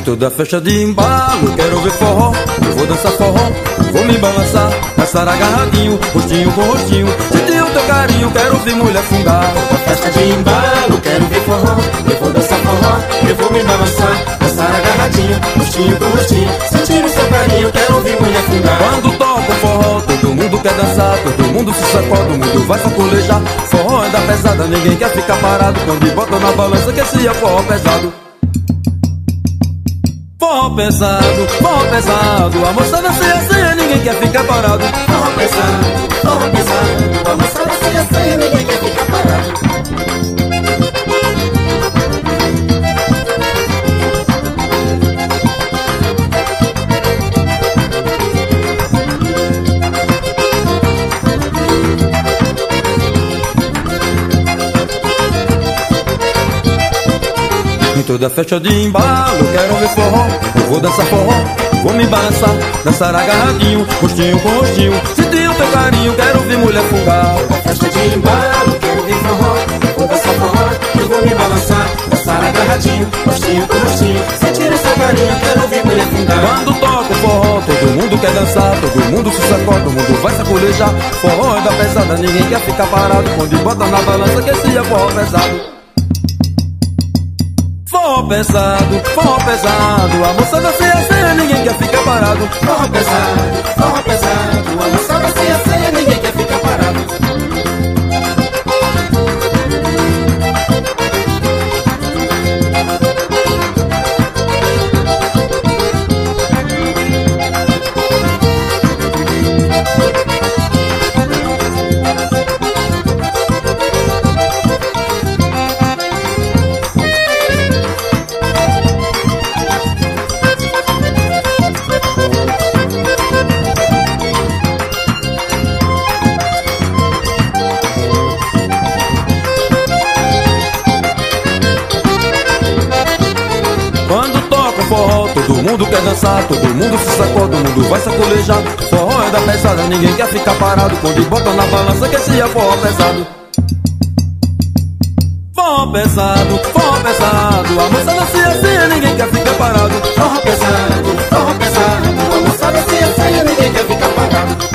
toda festa de embalo, quero ver forró, eu vou dançar forró, vou me balançar, dançar agarradinho, rostinho com rostinho, sentir o teu carinho, quero ver mulher fungar. Toda festa de embalo, quero ver forró, eu vou dançar forró, eu vou me balançar, dançar agarradinho, rostinho com rostinho, sentir o seu carinho, quero ver mulher fungar. Quando toca o forró, todo mundo quer dançar, todo mundo se sacode, o mundo vai sacolejar. Forró anda pesada, ninguém quer ficar parado, quando bota na balança que esse é forró pesado. Forró pesado, a moçada se assanha, ninguém quer ficar parado. Forró pesado, a moçada se assanha, ninguém quer ficar parado. Em toda festa de embalo, quero ver forró, eu vou dançar forró, vou me balançar, dançar agarradinho, rostinho com rostinho, sentir o teu carinho, quero ver mulher fungar. Toda festa de embalo, quero ver forró, eu vou dançar forró, eu vou me balançar, dançar agarradinho, rostinho com rostinho, sentir o seu carinho, quero ver mulher fungar. Quando toca o forró, todo mundo quer dançar, todo mundo se sacode, todo mundo vai sacolejar. Forró anda pesada, ninguém quer ficar parado, quando bota na balança que esse é forró pesado. Forró pesado, a moçada se assanha, ninguém quer ficar parado. Forró pesado, a moçada se assanha, ninguém quer ficar parado. Quando toca o forró, todo mundo quer dançar, todo mundo se sacode, todo mundo vai sacolejar. Forró anda pesada, ninguém quer ficar parado, quando bota na balança que esse é forró pesado. Forró pesado, a moçada se assanha, ninguém quer ficar parado. Forró pesado, a moçada se assanha, ninguém quer ficar parado.